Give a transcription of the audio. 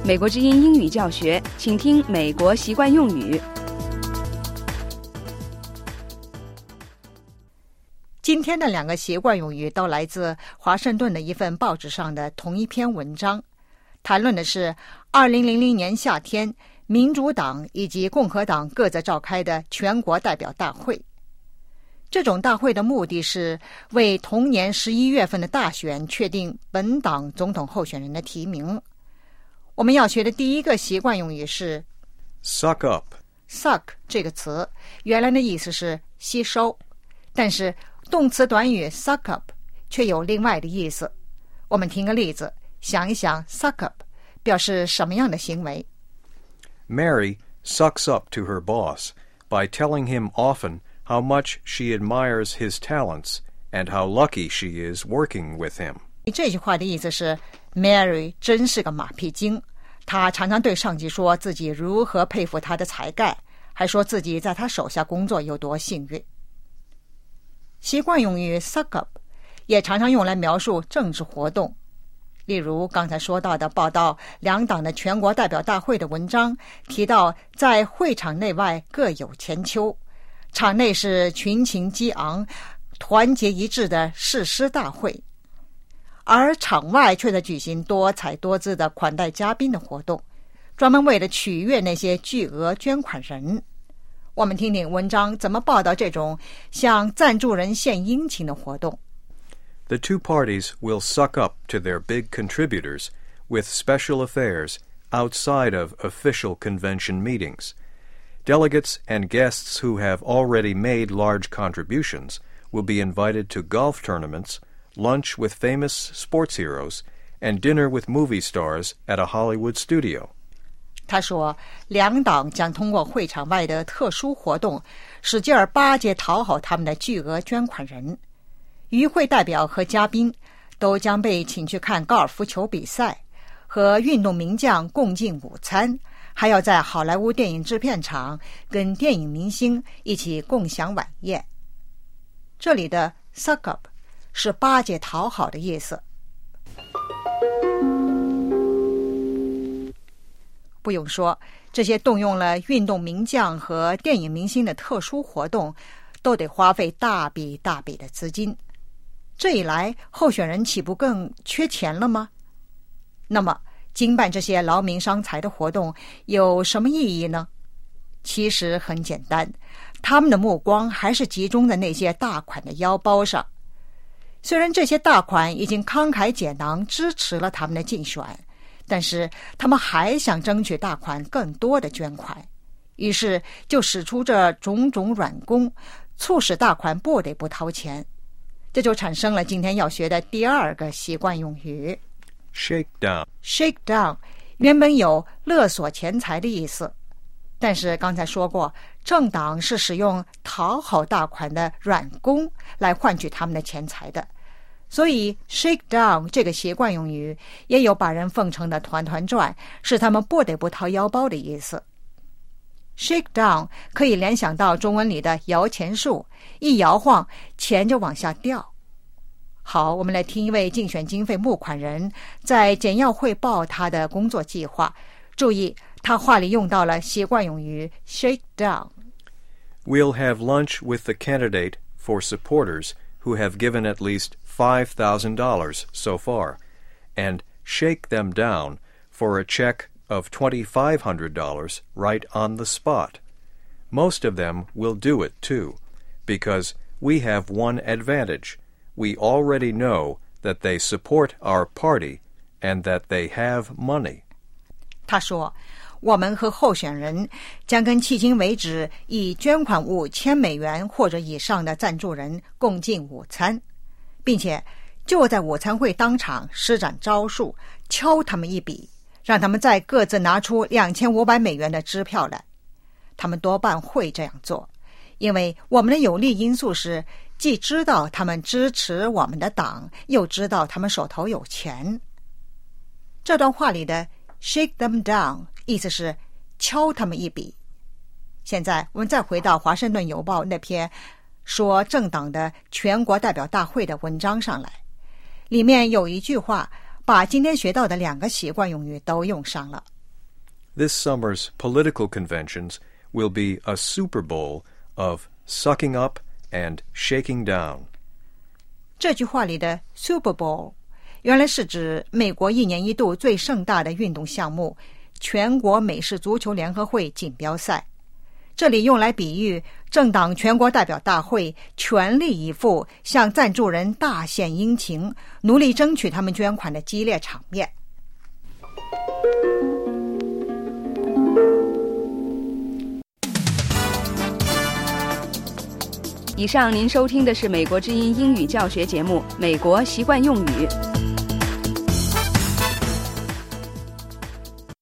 美国之音英语教学，请听美国习惯用语。 今天的2个习惯用语都来自华盛顿的一份报纸上的同一篇文章，谈论的是2000年夏天民主党以及共和党各自召开的全国代表大会。这种大会的目的是为同年11月份的大选确定本党总统候选人的提名。我们要学的第一个习惯用语是 suck up。 suck 这个词原来的意思是吸收，但是动词短语 suck up 却有另外的意思。我们听个例子，想一想 suck up 表示什么样的行为。 Mary sucks up to her boss by telling him often how much she admires his talents and how lucky she is working with him. 这句话的意思是 Mary 真是个马屁精，她常常对上级说自己如何佩服他的才干，还说自己在他手下工作有多幸运。习惯用语 suck up 也常常用来描述政治活动，例如刚才说到的报道2党的全国代表大会的文章提到，在会场内外各有千秋，场内是群情激昂、团结一致的誓师大会，而场外却在举行多彩多姿的款待嘉宾的活动，专门为了取悦那些巨额捐款人。我们听听文章怎么报道这种向赞助人献殷勤的活动。 The two parties will suck up to their big contributors with special affairs outside of official convention meetings. Delegates and guests who have already made large contributions will be invited to golf tournaments, lunch with famous sports heroes, and dinner with movie stars at a Hollywood studio. 他说，2党将通过会场外的特殊活动，使劲儿巴结讨好他们的巨额捐款人。与会代表和嘉宾都将被请去看高尔夫球比赛，和运动名将共进午餐，还要在好莱坞电影制片厂跟电影明星一起共享晚宴。这里的 suck up 是巴结讨好的意思。不用说，这些动用了运动名将和电影明星的特殊活动，都得花费大笔大笔的资金。这一来，候选人岂不更缺钱了吗？那么，经办这些劳民伤财的活动有什么意义呢？其实很简单，他们的目光还是集中在那些大款的腰包上。虽然这些大款已经慷慨解囊支持了他们的竞选，但是他们还想争取大款更多的捐款，于是就使出这种种软功，促使大款不得不掏钱。这就产生了今天要学的第2个习惯用语 Shake down. Shake down 原本有勒索钱财的意思，但是刚才说过，政党是使用讨好大款的软功来换取他们的钱财的，所以 shake down 这个习惯用语也有把人奉承的团团转，使他们不得不掏腰包的意思。shake down 可以联想到中文里的摇钱树，一摇晃钱就往下掉。好，我们来听一位竞选经费募款人在简要汇报他的工作计划。注意，他话里用到了习惯用语 shake down. We'll have lunch with the candidate for supporters who have given at least $5,000 so far, and shake them down for a check of $2,500 right on the spot. Most of them will do it too, because we have one advantage. We already know that they support our party and that they have money. 他说，我们和候选人将跟迄今为止以捐款$5,000或者以上的赞助人共进午餐，并且就在午餐会当场施展招数，敲他们一笔，让他们再各自拿出$2,500的支票来。他们多半会这样做，因为我们的有利因素是既知道他们支持我们的党，又知道他们手头有钱。这段话里的 shake them down 意思是敲他们一笔。现在我们再回到华盛顿邮报那篇说政党的全国代表大会的文章上来，里面有一句话把今天学到的2个习惯用语都用上了。 This summer's political conventions will be a Super Bowl of sucking up and shaking down. 这句话里的 Super Bowl 原来是指美国一年一度最盛大的运动项目——全国美式足球联合会锦标赛。这里用来比喻政党全国代表大会全力以赴向赞助人大献殷勤，努力争取他们捐款的激烈场面。 以上您收听的是美国之音英语教学节目《美国习惯用语》。